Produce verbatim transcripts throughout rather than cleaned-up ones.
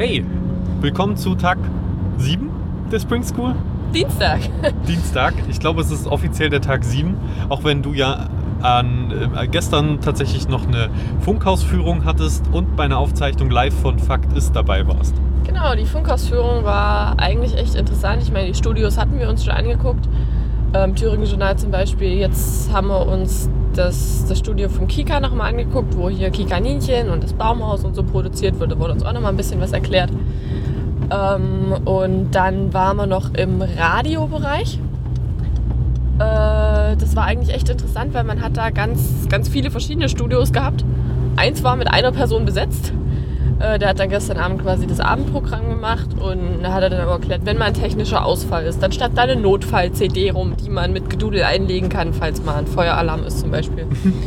Hey, willkommen zu Tag sieben der Spring School. Dienstag. Dienstag. Ich glaube, es ist offiziell der Tag sieben, auch wenn du ja an, äh, gestern tatsächlich noch eine Funkhausführung hattest und bei einer Aufzeichnung live von Fakt ist dabei warst. Genau, die Funkhausführung war eigentlich echt interessant. Ich meine, die Studios hatten wir uns schon angeguckt. Ähm, Thüringen Journal zum Beispiel. Jetzt haben wir uns das, das Studio vom Kika nochmal angeguckt, wo hier Kikaninchen und das Baumhaus und so produziert wird. Da wurde uns auch nochmal ein bisschen was erklärt. Ähm, und dann waren wir noch im Radiobereich. Äh, das war eigentlich echt interessant, weil man hat da ganz, ganz viele verschiedene Studios gehabt. Eins war mit einer Person besetzt. Äh, der hat dann gestern Abend quasi das Abendprogramm gemacht und da hat er dann aber erklärt, wenn mal ein technischer Ausfall ist, dann stand da eine Notfall-C D rum, die man mit Gedudel einlegen kann, falls mal ein Feueralarm ist zum Beispiel.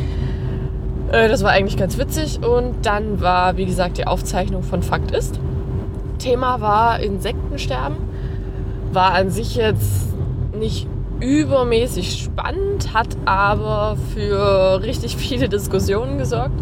äh, das war eigentlich ganz witzig und dann war, wie gesagt, die Aufzeichnung von Fakt ist. Thema war Insektensterben. War an sich jetzt nicht übermäßig spannend, hat aber für richtig viele Diskussionen gesorgt.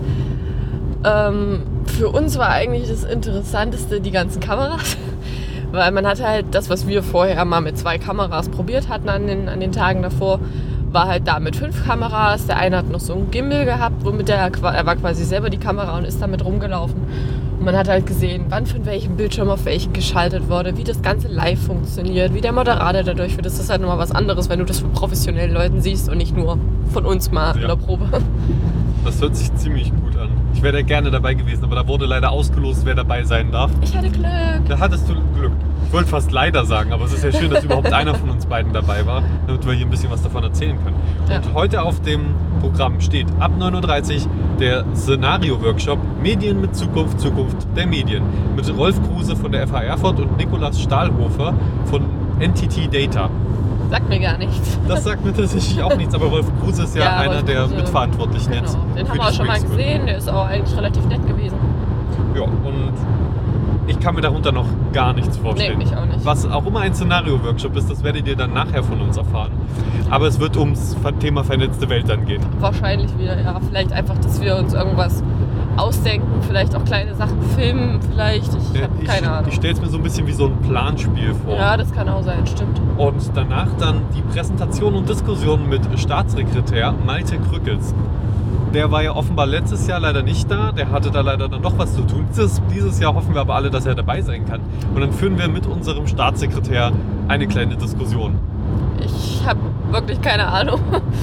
Ähm, für uns war eigentlich das Interessanteste die ganzen Kameras, weil man hat halt das, was wir vorher mal mit zwei Kameras probiert hatten an den, an den Tagen davor, war halt da mit fünf Kameras. Der eine hat noch so einen Gimbal gehabt, womit der, er war quasi selber die Kamera und ist damit rumgelaufen. Und man hat halt gesehen, wann von welchem Bildschirm auf welchen geschaltet wurde, wie das Ganze live funktioniert, wie der Moderator dadurch wird. Das ist halt nochmal was anderes, wenn du das von professionellen Leuten siehst und nicht nur von uns mal ja. in der Probe. Das hört sich ziemlich gut an. Ich wäre da gerne dabei gewesen, aber da wurde leider ausgelost, wer dabei sein darf. Ich hatte Glück. Da hattest du Glück. Ich wollte fast leider sagen, aber es ist ja schön, dass überhaupt einer von uns beiden dabei war, damit wir hier ein bisschen was davon erzählen können. Ja. Und heute auf dem Programm steht ab neun Uhr dreißig der Szenario-Workshop Medien mit Zukunft, Zukunft der Medien mit Rolf Kruse von der F H Erfurt und Nikolaus Stahlhofer von N T T Data. Sagt mir gar nichts. Das sagt mir tatsächlich auch nichts, aber Rolf Kruse ist ja, ja einer der Kruse, Mitverantwortlichen genau. jetzt. Den haben wir auch schon mal gesehen, der ist auch eigentlich relativ nett gewesen. Ja, und ich kann mir darunter noch gar nichts vorstellen. Nee, ich auch nicht. Was auch immer ein Szenario-Workshop ist, das werdet ihr dann nachher von uns erfahren. Aber es wird ums Thema vernetzte Welt dann gehen. Wahrscheinlich wieder, ja. Vielleicht einfach, dass wir uns irgendwas ausdenken, vielleicht auch kleine Sachen filmen, vielleicht. Ich ja, habe keine Ahnung. Ich stelle es mir so ein bisschen wie so ein Planspiel vor. Ja, das kann auch sein, stimmt. Und danach dann die Präsentation und Diskussion mit Staatssekretär Malte Krückels. Der war ja offenbar letztes Jahr leider nicht da. Der hatte da leider dann doch was zu tun. Dieses, dieses Jahr hoffen wir aber alle, dass er dabei sein kann. Und dann führen wir mit unserem Staatssekretär eine kleine Diskussion. Ich habe wirklich keine Ahnung,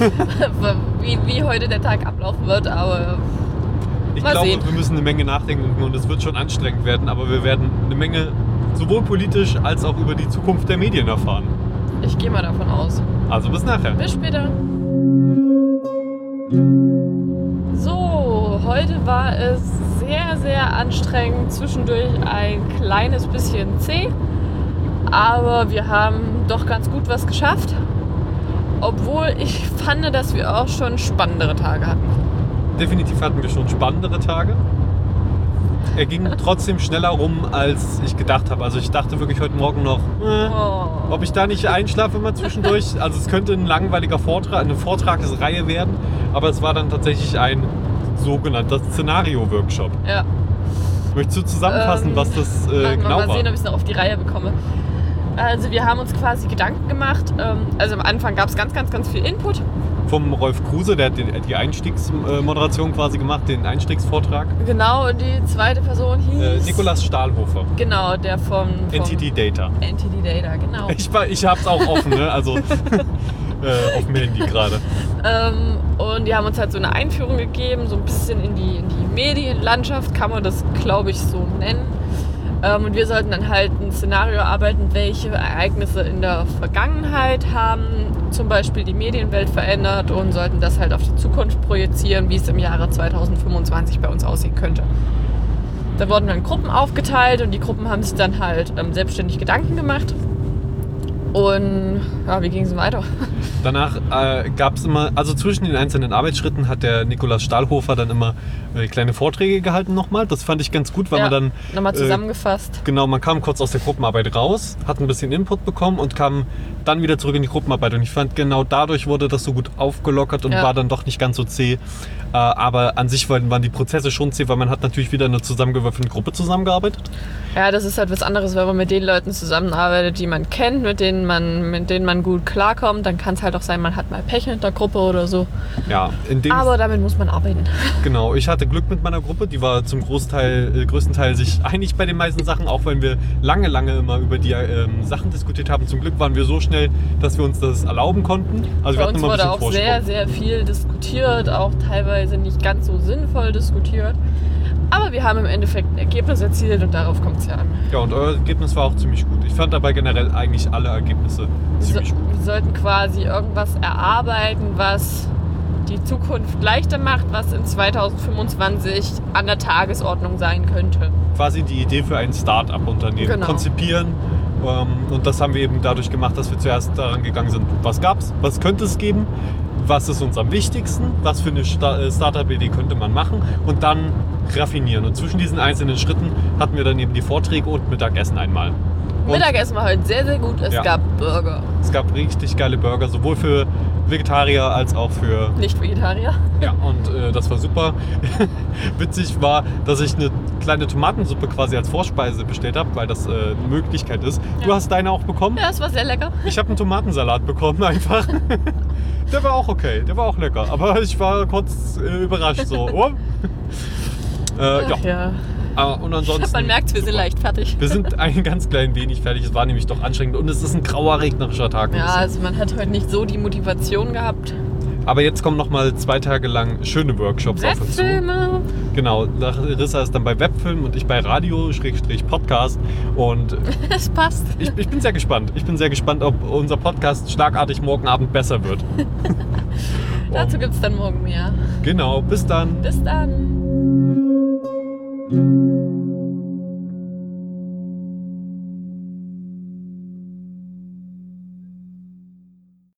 wie, wie heute der Tag ablaufen wird, aber ich mal glaube, sehen. Wir müssen eine Menge nachdenken und es wird schon anstrengend werden, aber wir werden eine Menge sowohl politisch als auch über die Zukunft der Medien erfahren. Ich gehe mal davon aus. Also bis nachher. Bis später. So, heute war es sehr, sehr anstrengend, zwischendurch ein kleines bisschen zäh, aber wir haben doch ganz gut was geschafft, obwohl ich fand, dass wir auch schon spannendere Tage hatten. Definitiv hatten wir schon spannendere Tage. Er ging trotzdem schneller rum, als ich gedacht habe. Also ich dachte wirklich heute Morgen noch, äh, oh. ob ich da nicht einschlafe mal zwischendurch. Also es könnte ein langweiliger Vortrag, eine Vortragsreihe werden, aber es war dann tatsächlich ein sogenannter Szenario-Workshop. Ja. Möchtest du zusammenfassen, ähm, was das äh, genau war? Mal sehen, ob ich es noch auf die Reihe bekomme. Also wir haben uns quasi Gedanken gemacht. Also am Anfang gab es ganz, ganz, ganz viel Input. Vom Rolf Kruse, der hat die Einstiegsmoderation quasi gemacht, den Einstiegsvortrag. Genau, und die zweite Person hieß... Äh, Nikolaus Stahlhofer. Genau, der vom... vom N T T Data. N T T Data, genau. Ich, ich hab's auch offen, ne? Also äh, auf dem Handy gerade. Ähm, und die haben uns halt so eine Einführung gegeben, so ein bisschen in die, in die Medienlandschaft, kann man das, glaube ich, so nennen. Ähm, und wir sollten dann halt ein Szenario erarbeiten, welche Ereignisse in der Vergangenheit haben zum Beispiel die Medienwelt verändert und sollten das halt auf die Zukunft projizieren, wie es im Jahre zweitausendfünfundzwanzig bei uns aussehen könnte. Da wurden dann Gruppen aufgeteilt und die Gruppen haben sich dann halt ähm, selbstständig Gedanken gemacht. Und ja, wie ging es weiter? Danach äh, gab es immer, also zwischen den einzelnen Arbeitsschritten hat der Nikolaus Stahlhofer dann immer äh, kleine Vorträge gehalten nochmal. Das fand ich ganz gut, weil ja, man dann... Nochmal zusammengefasst. Äh, genau, man kam kurz aus der Gruppenarbeit raus, hat ein bisschen Input bekommen und kam dann wieder zurück in die Gruppenarbeit. Und ich fand, genau dadurch wurde das so gut aufgelockert und ja. war dann doch nicht ganz so zäh. Äh, aber an sich waren, waren die Prozesse schon zäh, weil man hat natürlich wieder in einer zusammengewürfelten Gruppe zusammengearbeitet. Ja, das ist halt was anderes, wenn man mit den Leuten zusammenarbeitet, die man kennt, mit denen man, mit denen man gut klarkommt. Dann kann es halt auch sein, man hat mal Pech mit der Gruppe oder so. Ja, in dem aber damit muss man arbeiten. Genau, ich hatte Glück mit meiner Gruppe. Die war zum Großteil, äh, größten Teil sich einig bei den meisten Sachen, auch wenn wir lange, lange immer über die ähm, Sachen diskutiert haben. Zum Glück waren wir so schnell, dass wir uns das erlauben konnten. Also bei wir hatten uns immer ein wurde bisschen auch Vorsprung. sehr, sehr viel diskutiert, auch teilweise nicht ganz so sinnvoll diskutiert. Aber wir haben im Endeffekt ein Ergebnis erzielt und darauf kommt es ja an. Ja, und euer Ergebnis war auch ziemlich gut. Ich fand dabei generell eigentlich alle Ergebnisse ziemlich so, gut. Wir sollten quasi irgendwas erarbeiten, was die Zukunft leichter macht, was in zweitausendfünfundzwanzig an der Tagesordnung sein könnte. Quasi die Idee für ein Start-up-Unternehmen genau. konzipieren. Ähm, und das haben wir eben dadurch gemacht, dass wir zuerst daran gegangen sind, was gab's, was könnte es geben, was ist uns am wichtigsten, was für eine Startup-Idee könnte man machen und dann raffinieren. Und zwischen diesen einzelnen Schritten hatten wir dann eben die Vorträge und Mittagessen einmal. Und Mittagessen war heute sehr, sehr gut. Es ja. gab Burger. Es gab richtig geile Burger, sowohl für Vegetarier als auch für... Nicht-Vegetarier. Ja, und äh, das war super. Witzig war, dass ich eine kleine Tomatensuppe quasi als Vorspeise bestellt habe, weil das äh, eine Möglichkeit ist. Ja. Du hast deine auch bekommen? Ja, es war sehr lecker. Ich habe einen Tomatensalat bekommen einfach. Der war auch okay, der war auch lecker. Aber ich war kurz äh, überrascht so. Oh. äh, Ach, ja. Uh, und ansonsten, man merkt, wir sind leicht fertig. Wir sind ein ganz klein wenig fertig. Es war nämlich doch anstrengend und es ist ein grauer, regnerischer Tag. Ja, also man hat heute nicht so die Motivation gehabt. Aber jetzt kommen noch mal zwei Tage lang schöne Workshops auf uns zu. Webfilme. Genau, Larissa ist dann bei Webfilm und ich bei Radio Schrägstrich Podcast. Und es passt. Ich, ich bin sehr gespannt. Ich bin sehr gespannt, ob unser Podcast schlagartig morgen Abend besser wird. Dazu gibt es dann morgen mehr. Genau, bis dann. Bis dann.